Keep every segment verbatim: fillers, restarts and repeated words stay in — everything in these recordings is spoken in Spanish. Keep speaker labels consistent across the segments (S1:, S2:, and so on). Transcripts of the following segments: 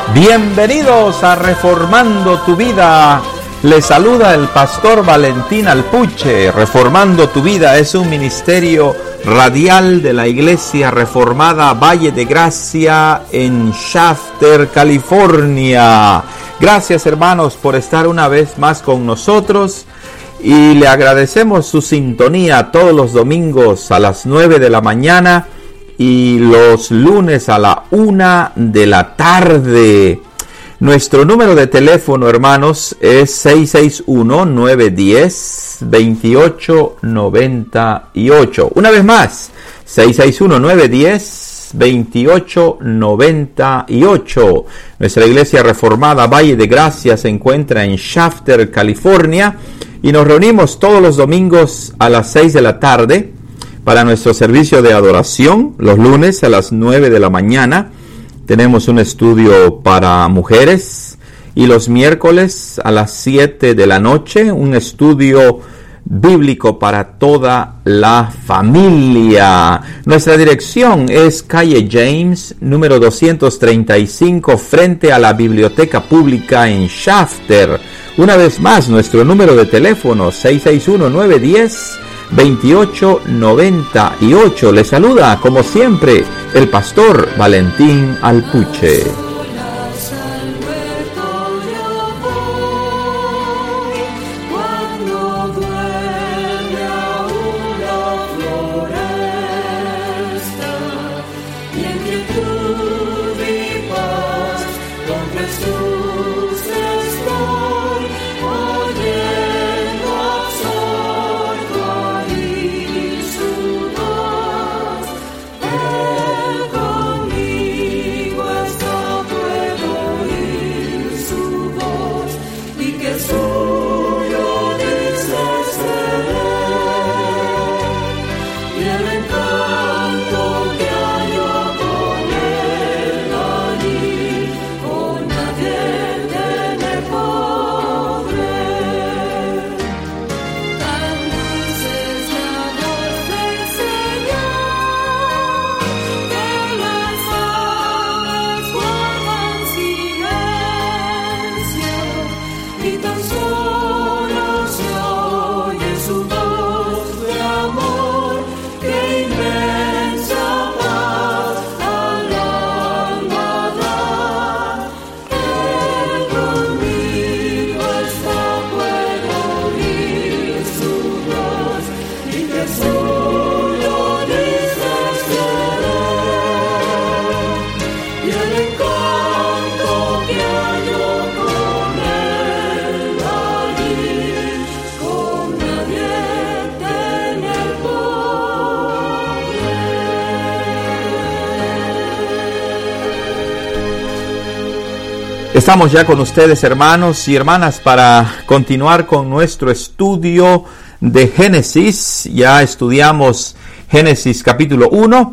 S1: Bienvenidos a Reformando tu Vida. Les saluda el pastor Valentín Alpuche. Reformando tu Vida es un ministerio radial de la Iglesia Reformada Valle de Gracia en Shafter, California. Gracias, hermanos, por estar una vez más con nosotros y le agradecemos su sintonía todos los domingos a las nueve de la mañana y los lunes a la una de la tarde. Nuestro número de teléfono, hermanos, es seis seis uno, nueve uno cero, dos ocho nueve ocho. Una vez más, seis seis uno, nueve uno cero, dos ocho nueve ocho. Nuestra Iglesia Reformada Valle de Gracia se encuentra en Shafter, California, y nos reunimos todos los domingos a las seis de la tarde para nuestro servicio de adoración. Los lunes a las nueve de la mañana tenemos un estudio para mujeres, y los miércoles a las siete de la noche un estudio bíblico para toda la familia. Nuestra dirección es calle James, número doscientos treinta y cinco, frente a la Biblioteca Pública en Shafter. Una vez más, nuestro número de teléfono seis seis uno, nueve uno cero, dos ocho nueve ocho. Le saluda, como siempre, el pastor Valentín Alpuche. Estamos ya con ustedes, hermanos y hermanas, para continuar con nuestro estudio de Génesis. Ya estudiamos Génesis capítulo uno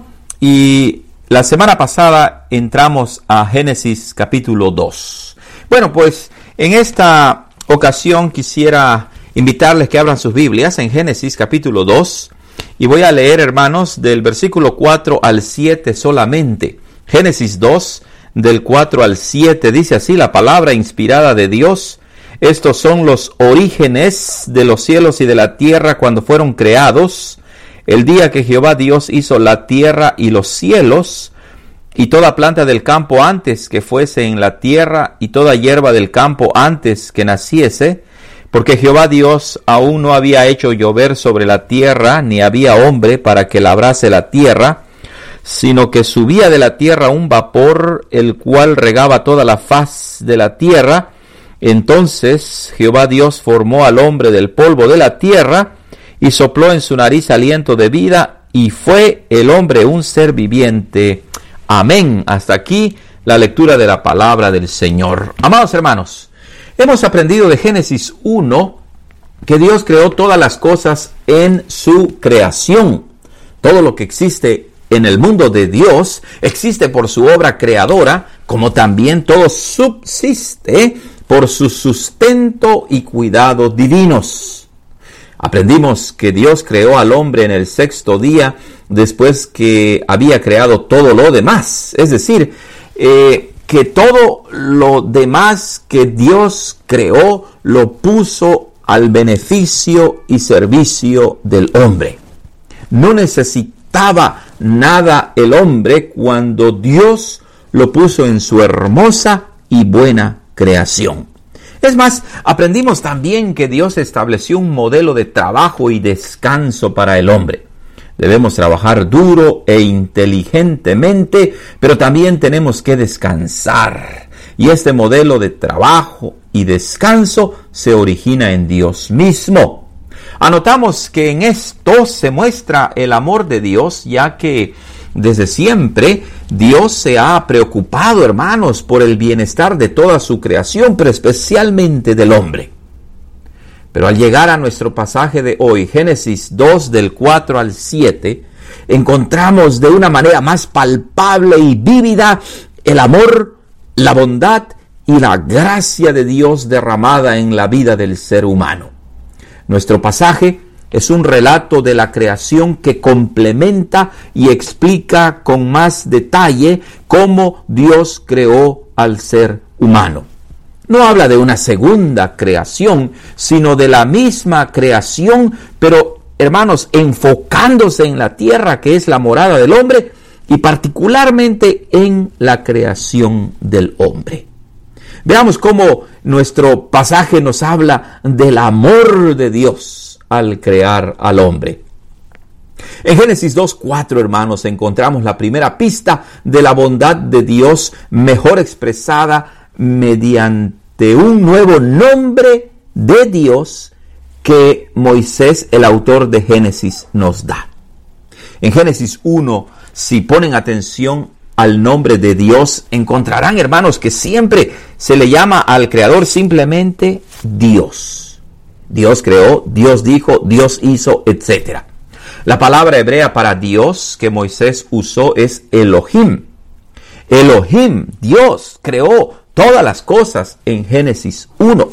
S1: y la semana pasada entramos a Génesis capítulo dos. Bueno, pues en esta ocasión quisiera invitarles que abran sus Biblias en Génesis capítulo dos, y voy a leer, hermanos, del versículo cuatro al siete solamente. Génesis dos, del cuatro al siete, dice así la palabra inspirada de Dios: estos son los orígenes de los cielos y de la tierra cuando fueron creados, el día que Jehová Dios hizo la tierra y los cielos, y toda planta del campo antes que fuese en la tierra, y toda hierba del campo antes que naciese, porque Jehová Dios aún no había hecho llover sobre la tierra, ni había hombre para que labrase la tierra, sino que subía de la tierra un vapor, el cual regaba toda la faz de la tierra. Entonces Jehová Dios formó al hombre del polvo de la tierra, y sopló en su nariz aliento de vida, y fue el hombre un ser viviente. Amén. Hasta aquí la lectura de la palabra del Señor. Amados hermanos, hemos aprendido de Génesis uno que Dios creó todas las cosas en su creación. Todo lo que existe en el mundo de Dios existe por su obra creadora, como también todo subsiste por su sustento y cuidado divinos. Aprendimos que Dios creó al hombre en el sexto día después que había creado todo lo demás. Es decir, eh, que todo lo demás que Dios creó lo puso al beneficio y servicio del hombre. No necesitaba nada el hombre cuando Dios lo puso en su hermosa y buena creación. Es más, aprendimos también que Dios estableció un modelo de trabajo y descanso para el hombre. Debemos trabajar duro e inteligentemente, pero también tenemos que descansar. Y este modelo de trabajo y descanso se origina en Dios mismo. Anotamos que en esto se muestra el amor de Dios, ya que desde siempre Dios se ha preocupado, hermanos, por el bienestar de toda su creación, pero especialmente del hombre. Pero al llegar a nuestro pasaje de hoy, Génesis dos, del cuatro al siete, encontramos de una manera más palpable y vívida el amor, la bondad y la gracia de Dios derramada en la vida del ser humano. Nuestro pasaje es un relato de la creación que complementa y explica con más detalle cómo Dios creó al ser humano. No habla de una segunda creación, sino de la misma creación, pero, hermanos, enfocándose en la tierra, que es la morada del hombre, y particularmente en la creación del hombre. Veamos cómo nuestro pasaje nos habla del amor de Dios al crear al hombre. En Génesis dos cuatro, hermanos, encontramos la primera pista de la bondad de Dios, mejor expresada mediante un nuevo nombre de Dios que Moisés, el autor de Génesis, nos da. En Génesis uno, si ponen atención al nombre de Dios, encontrarán, hermanos, que siempre se le llama al Creador simplemente Dios. Dios creó, Dios dijo, Dios hizo, etcétera. La palabra hebrea para Dios que Moisés usó es Elohim. Elohim, Dios, creó todas las cosas en Génesis uno.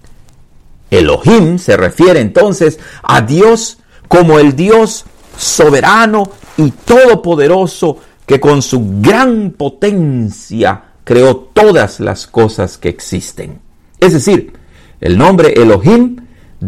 S1: Elohim se refiere entonces a Dios como el Dios soberano y todopoderoso que con su gran potencia creó todas las cosas que existen. Es decir, el nombre Elohim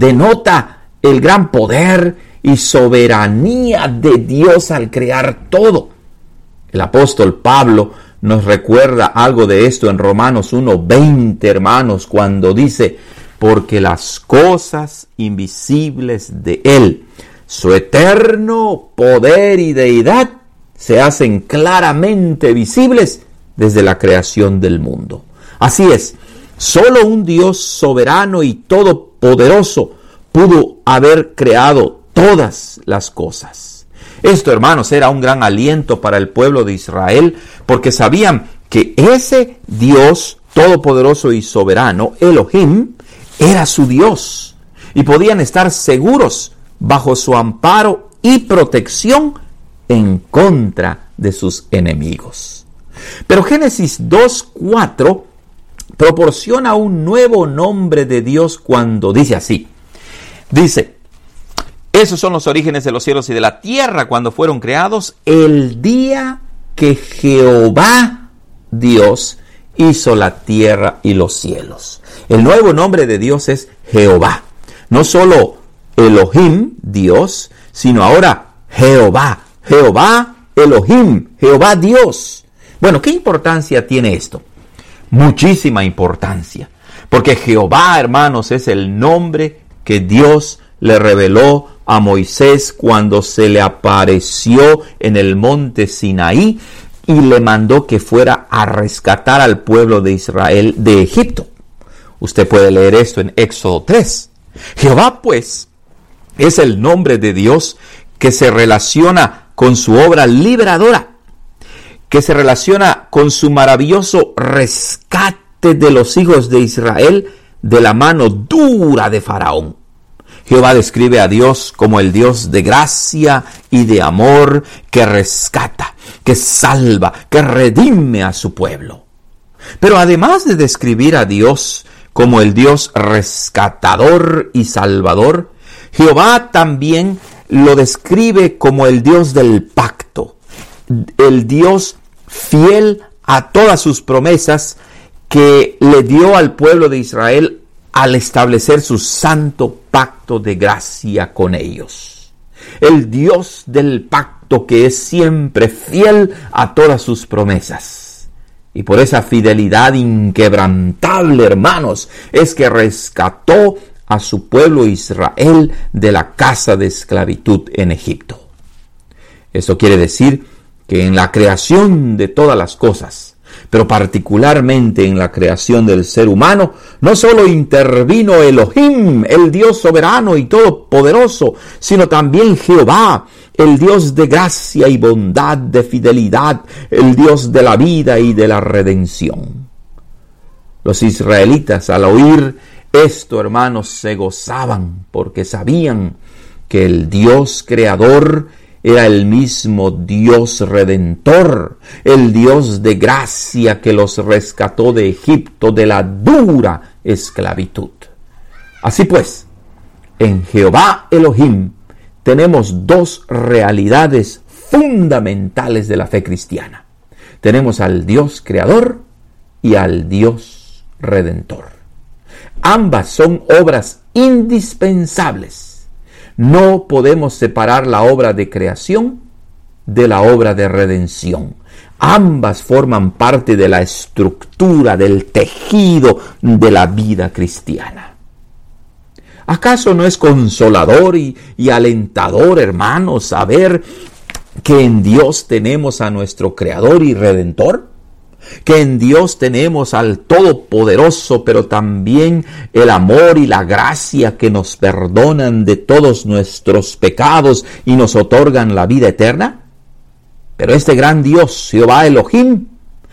S1: denota el gran poder y soberanía de Dios al crear todo. El apóstol Pablo nos recuerda algo de esto en Romanos uno veinte, hermanos, cuando dice: porque las cosas invisibles de Él, su eterno poder y deidad, se hacen claramente visibles desde la creación del mundo. Así es, solo un Dios soberano y todopoderoso pudo haber creado todas las cosas. Esto, hermanos, era un gran aliento para el pueblo de Israel, porque sabían que ese Dios todopoderoso y soberano, Elohim, era su Dios, y podían estar seguros bajo su amparo y protección en contra de sus enemigos. Pero Génesis dos cuatro proporciona un nuevo nombre de Dios cuando dice así. Dice: esos son los orígenes de los cielos y de la tierra cuando fueron creados el día que Jehová Dios hizo la tierra y los cielos. El nuevo nombre de Dios es Jehová. No solo Elohim, Dios, sino ahora Jehová. Jehová Elohim, Jehová Dios. Bueno, ¿qué importancia tiene esto? Muchísima importancia. Porque Jehová, hermanos, es el nombre que Dios le reveló a Moisés cuando se le apareció en el monte Sinaí y le mandó que fuera a rescatar al pueblo de Israel de Egipto. Usted puede leer esto en Éxodo tres. Jehová, pues, es el nombre de Dios que se relaciona con su obra liberadora, que se relaciona con su maravilloso rescate de los hijos de Israel de la mano dura de Faraón. Jehová describe a Dios como el Dios de gracia y de amor, que rescata, que salva, que redime a su pueblo. Pero además de describir a Dios como el Dios rescatador y salvador, Jehová también lo describe como el Dios del pacto, el Dios fiel a todas sus promesas que le dio al pueblo de Israel al establecer su santo pacto de gracia con ellos. El Dios del pacto que es siempre fiel a todas sus promesas. Y por esa fidelidad inquebrantable, hermanos, es que rescató a su pueblo Israel de la casa de esclavitud en Egipto. Esto quiere decir que en la creación de todas las cosas, pero particularmente en la creación del ser humano, no solo intervino Elohim, el Dios soberano y todopoderoso, sino también Jehová, el Dios de gracia y bondad, de fidelidad, el Dios de la vida y de la redención. Los israelitas, al oír esto, hermanos, se gozaban porque sabían que el Dios creador era el mismo Dios redentor, el Dios de gracia que los rescató de Egipto, de la dura esclavitud. Así pues, en Jehová Elohim tenemos dos realidades fundamentales de la fe cristiana. Tenemos al Dios creador y al Dios redentor. Ambas son obras indispensables. No podemos separar la obra de creación de la obra de redención. Ambas forman parte de la estructura, del tejido de la vida cristiana. ¿Acaso no es consolador y, y alentador, hermanos, saber que en Dios tenemos a nuestro Creador y Redentor? Que en Dios tenemos al Todopoderoso, pero también el amor y la gracia que nos perdonan de todos nuestros pecados y nos otorgan la vida eterna. Pero este gran Dios, Jehová Elohim,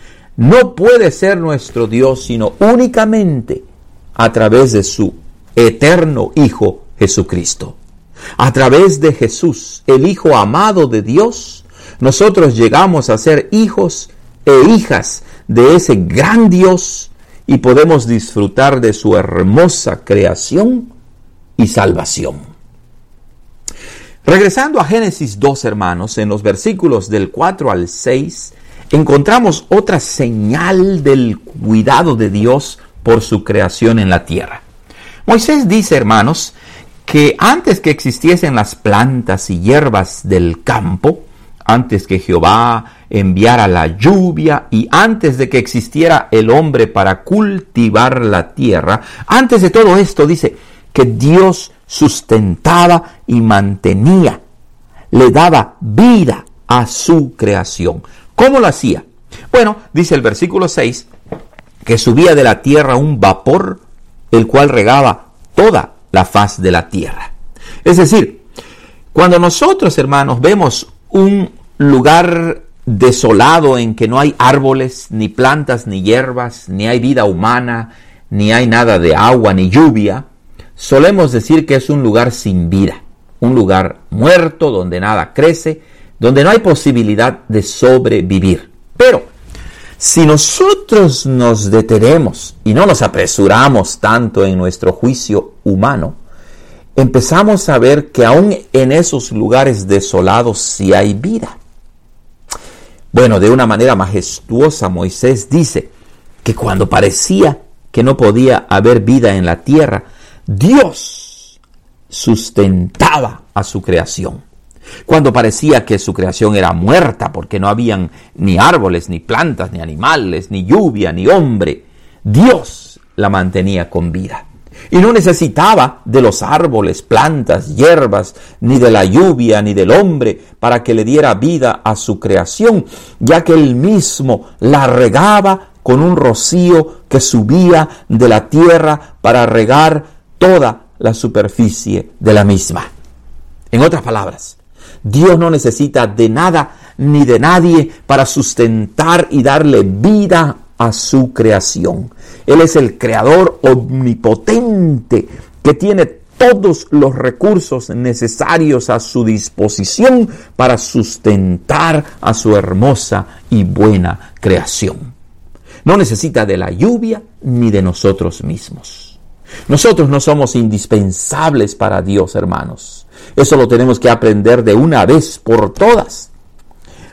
S1: no puede ser nuestro Dios sino únicamente a través de su eterno Hijo Jesucristo. A través de Jesús, el Hijo amado de Dios, nosotros llegamos a ser hijos e hijas de ese gran Dios y podemos disfrutar de su hermosa creación y salvación. Regresando a Génesis dos, hermanos, en los versículos del cuatro al seis, encontramos otra señal del cuidado de Dios por su creación en la tierra. Moisés dice, hermanos, que antes que existiesen las plantas y hierbas del campo, antes que Jehová enviara la lluvia y antes de que existiera el hombre para cultivar la tierra, antes de todo esto dice que Dios sustentaba y mantenía, le daba vida a su creación. ¿Cómo lo hacía? Bueno, dice el versículo seis, que subía de la tierra un vapor, el cual regaba toda la faz de la tierra. Es decir, cuando nosotros, hermanos, vemos un lugar desolado en que no hay árboles, ni plantas, ni hierbas, ni hay vida humana, ni hay nada de agua, ni lluvia, solemos decir que es un lugar sin vida, un lugar muerto, donde nada crece, donde no hay posibilidad de sobrevivir. Pero si nosotros nos detenemos y no nos apresuramos tanto en nuestro juicio humano, empezamos a ver que aún en esos lugares desolados sí hay vida. Bueno, de una manera majestuosa, Moisés dice que cuando parecía que no podía haber vida en la tierra, Dios sustentaba a su creación. Cuando parecía que su creación era muerta porque no habían ni árboles, ni plantas, ni animales, ni lluvia, ni hombre, Dios la mantenía con vida. Y no necesitaba de los árboles, plantas, hierbas, ni de la lluvia, ni del hombre, para que le diera vida a su creación, ya que él mismo la regaba con un rocío que subía de la tierra para regar toda la superficie de la misma. En otras palabras, Dios no necesita de nada ni de nadie para sustentar y darle vida a su creación. Él es el creador omnipotente que tiene todos los recursos necesarios a su disposición para sustentar a su hermosa y buena creación. No necesita de la lluvia ni de nosotros mismos. Nosotros no somos indispensables para Dios, hermanos. Eso lo tenemos que aprender de una vez por todas.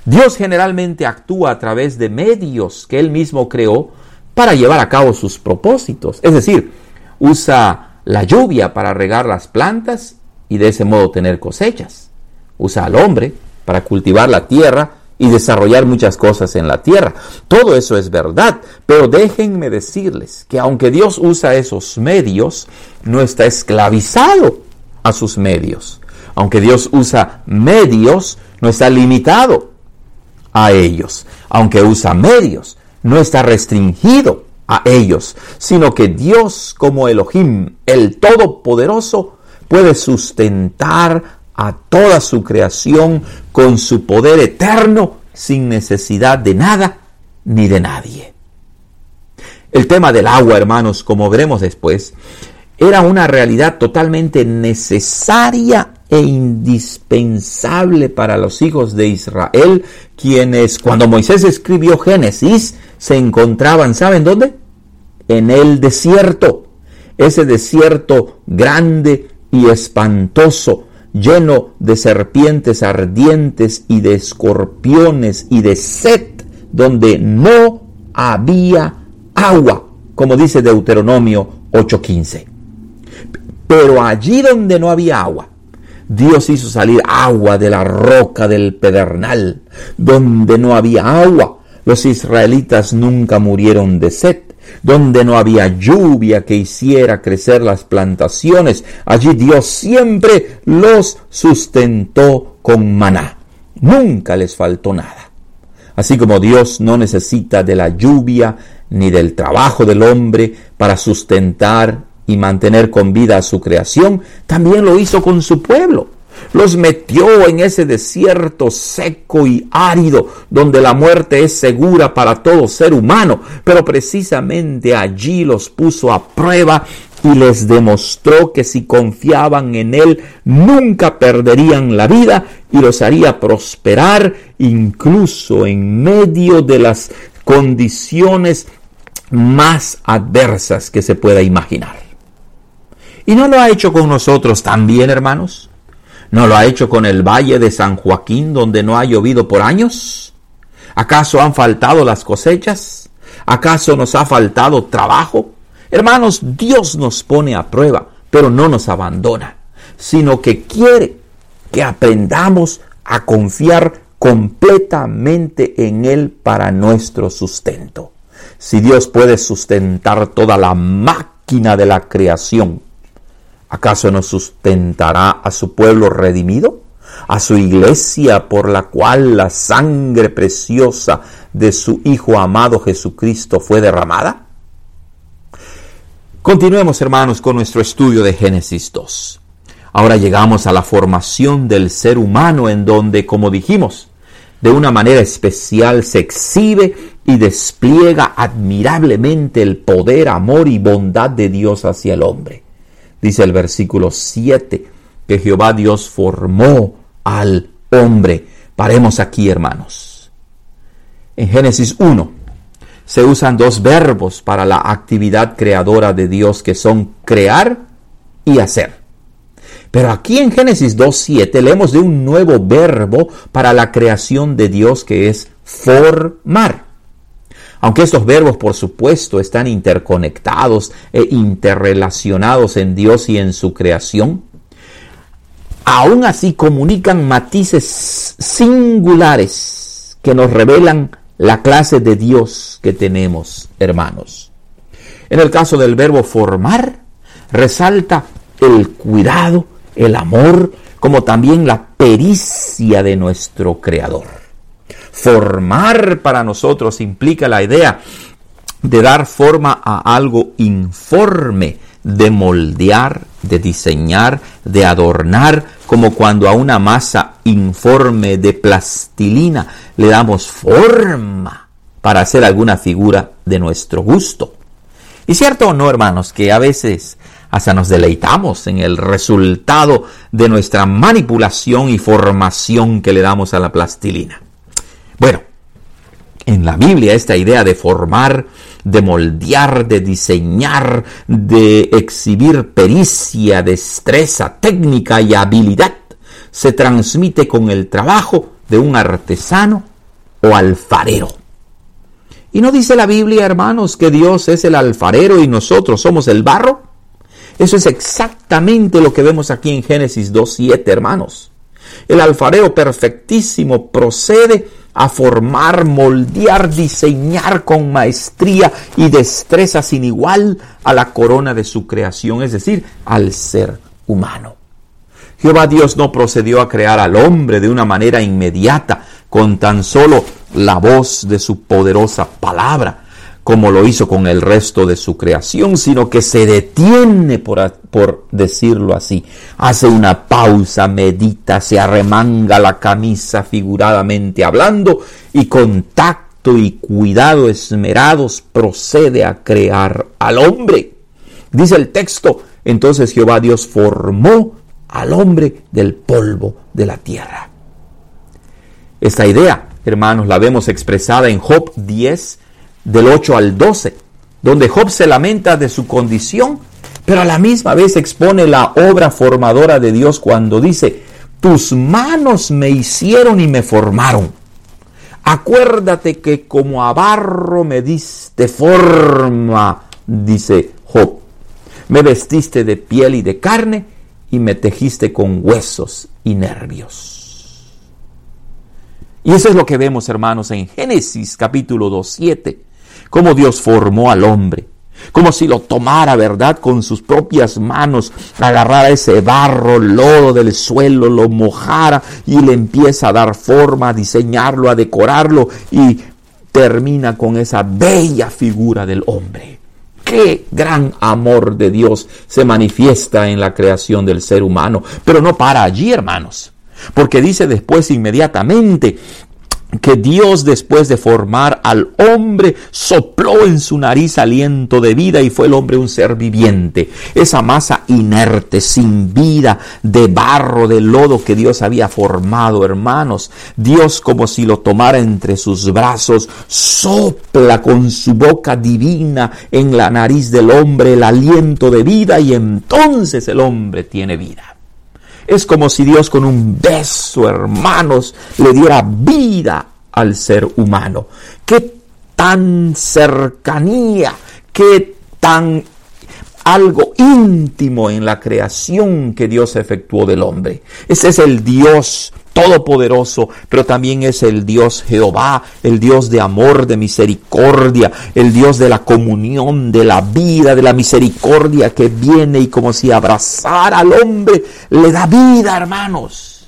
S1: Dios generalmente actúa a través de medios que Él mismo creó para llevar a cabo sus propósitos. Es decir, usa la lluvia para regar las plantas y de ese modo tener cosechas. Usa al hombre para cultivar la tierra y desarrollar muchas cosas en la tierra. Todo eso es verdad, pero déjenme decirles que aunque Dios usa esos medios, no está esclavizado a sus medios. Aunque Dios usa medios, no está limitado a ellos. Aunque usa medios, no está restringido a ellos, sino que Dios, como Elohim, el Todopoderoso, puede sustentar a toda su creación con su poder eterno, sin necesidad de nada ni de nadie. El tema del agua, hermanos, como veremos después, era una realidad totalmente necesaria e indispensable para los hijos de Israel, quienes, cuando Moisés escribió Génesis, se encontraban, ¿saben dónde? En el desierto, ese desierto grande y espantoso, lleno de serpientes ardientes y de escorpiones y de sed, donde no había agua, como dice Deuteronomio ocho quince. Pero allí donde no había agua, Dios hizo salir agua de la roca del pedernal. Donde no había agua, los israelitas nunca murieron de sed. Donde no había lluvia que hiciera crecer las plantaciones, allí Dios siempre los sustentó con maná. Nunca les faltó nada. Así como Dios no necesita de la lluvia ni del trabajo del hombre para sustentar y mantener con vida a su creación, también lo hizo con su pueblo. Los metió en ese desierto seco y árido, donde la muerte es segura para todo ser humano, pero precisamente allí los puso a prueba y les demostró que si confiaban en Él, nunca perderían la vida y los haría prosperar incluso en medio de las condiciones más adversas que se pueda imaginar. ¿Y no lo ha hecho con nosotros también, hermanos? ¿No lo ha hecho con el Valle de San Joaquín, donde no ha llovido por años? ¿Acaso han faltado las cosechas? ¿Acaso nos ha faltado trabajo? Hermanos, Dios nos pone a prueba, pero no nos abandona, sino que quiere que aprendamos a confiar completamente en Él para nuestro sustento. Si Dios puede sustentar toda la máquina de la creación, ¿acaso no sustentará a su pueblo redimido? ¿A su iglesia por la cual la sangre preciosa de su Hijo amado Jesucristo fue derramada? Continuemos, hermanos, con nuestro estudio de Génesis dos. Ahora llegamos a la formación del ser humano, en donde, como dijimos, de una manera especial se exhibe y despliega admirablemente el poder, amor y bondad de Dios hacia el hombre. Dice el versículo siete, que Jehová Dios formó al hombre. Paremos aquí, hermanos. En Génesis uno se usan dos verbos para la actividad creadora de Dios, que son crear y hacer. Pero aquí en Génesis dos siete leemos de un nuevo verbo para la creación de Dios, que es formar. Aunque estos verbos, por supuesto, están interconectados e interrelacionados en Dios y en su creación, aún así comunican matices singulares que nos revelan la clase de Dios que tenemos, hermanos. En el caso del verbo formar, resalta el cuidado, el amor, como también la pericia de nuestro Creador. Formar para nosotros implica la idea de dar forma a algo informe, de moldear, de diseñar, de adornar, como cuando a una masa informe de plastilina le damos forma para hacer alguna figura de nuestro gusto. Y cierto o no, hermanos, que a veces hasta nos deleitamos en el resultado de nuestra manipulación y formación que le damos a la plastilina. Bueno, en la Biblia esta idea de formar, de moldear, de diseñar, de exhibir pericia, destreza, técnica y habilidad se transmite con el trabajo de un artesano o alfarero. ¿Y no dice la Biblia, hermanos, que Dios es el alfarero y nosotros somos el barro? Eso es exactamente lo que vemos aquí en Génesis dos siete, hermanos. El alfarero perfectísimo procede a formar, moldear, diseñar con maestría y destreza sin igual a la corona de su creación, es decir, al ser humano. Jehová Dios no procedió a crear al hombre de una manera inmediata, con tan solo la voz de su poderosa palabra, como lo hizo con el resto de su creación, sino que se detiene, por, por decirlo así. Hace una pausa, medita, se arremanga la camisa figuradamente hablando y con tacto y cuidado esmerados procede a crear al hombre. Dice el texto, entonces Jehová Dios formó al hombre del polvo de la tierra. Esta idea, hermanos, la vemos expresada en Job diez, del ocho al doce, donde Job se lamenta de su condición, pero a la misma vez expone la obra formadora de Dios cuando dice: tus manos me hicieron y me formaron. Acuérdate que como a barro me diste forma, dice Job. Me vestiste de piel y de carne y me tejiste con huesos y nervios. Y eso es lo que vemos, hermanos, en Génesis capítulo dos siete. Cómo Dios formó al hombre, como si lo tomara, ¿verdad?, con sus propias manos, agarrara ese barro, lodo del suelo, lo mojara y le empieza a dar forma, a diseñarlo, a decorarlo, y termina con esa bella figura del hombre. ¡Qué gran amor de Dios se manifiesta en la creación del ser humano! Pero no para allí, hermanos, porque dice después inmediatamente que Dios, después de formar al hombre, sopló en su nariz aliento de vida y fue el hombre un ser viviente. Esa masa inerte, sin vida, de barro, de lodo que Dios había formado, hermanos. Dios, como si lo tomara entre sus brazos, sopla con su boca divina en la nariz del hombre el aliento de vida y entonces el hombre tiene vida. Es como si Dios con un beso, hermanos, le diera vida al ser humano. ¡Qué tan cercanía! ¡Qué tan algo íntimo en la creación que Dios efectuó del hombre! Ese es el Dios todopoderoso, pero también es el Dios Jehová, el Dios de amor, de misericordia, el Dios de la comunión, de la vida, de la misericordia, que viene y como si abrazara al hombre, le da vida, hermanos.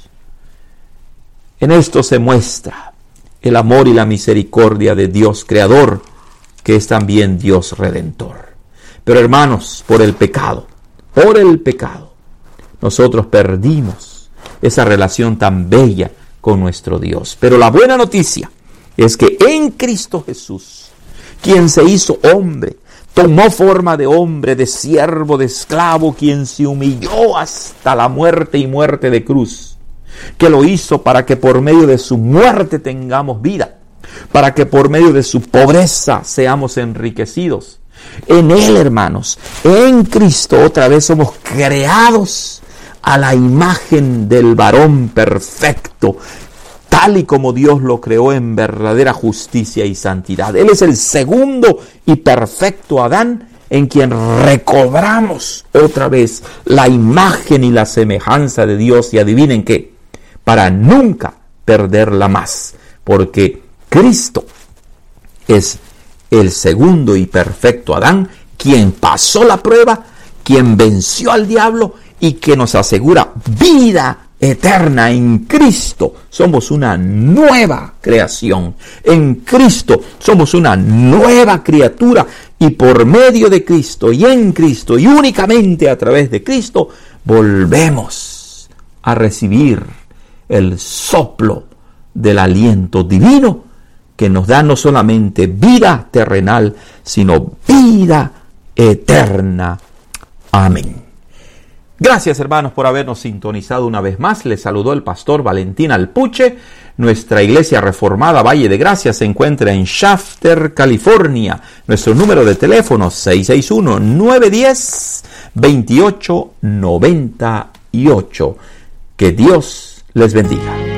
S1: En esto se muestra el amor y la misericordia de Dios creador, que es también Dios redentor. Pero, hermanos, por el pecado, por el pecado, nosotros perdimos esa relación tan bella con nuestro Dios. Pero la buena noticia es que en Cristo Jesús, quien se hizo hombre, tomó forma de hombre, de siervo, de esclavo, quien se humilló hasta la muerte y muerte de cruz, que lo hizo para que por medio de su muerte tengamos vida, para que por medio de su pobreza seamos enriquecidos. En Él, hermanos, en Cristo otra vez somos creados a la imagen del varón perfecto, tal y como Dios lo creó en verdadera justicia y santidad. Él es el segundo y perfecto Adán, en quien recobramos otra vez la imagen y la semejanza de Dios, y adivinen qué, para nunca perderla más, porque Cristo es el segundo y perfecto Adán, quien pasó la prueba, quien venció al diablo y que nos asegura vida eterna en Cristo. Somos una nueva creación. En Cristo somos una nueva criatura, y por medio de Cristo y en Cristo y únicamente a través de Cristo volvemos a recibir el soplo del aliento divino que nos da no solamente vida terrenal, sino vida eterna. Amén. Gracias, hermanos, por habernos sintonizado una vez más. Les saludó el pastor Valentín Alpuche. Nuestra iglesia reformada Valle de Gracia se encuentra en Shafter, California. Nuestro número de teléfono seis seis uno, nueve uno cero, dos ocho nueve ocho. Que Dios les bendiga.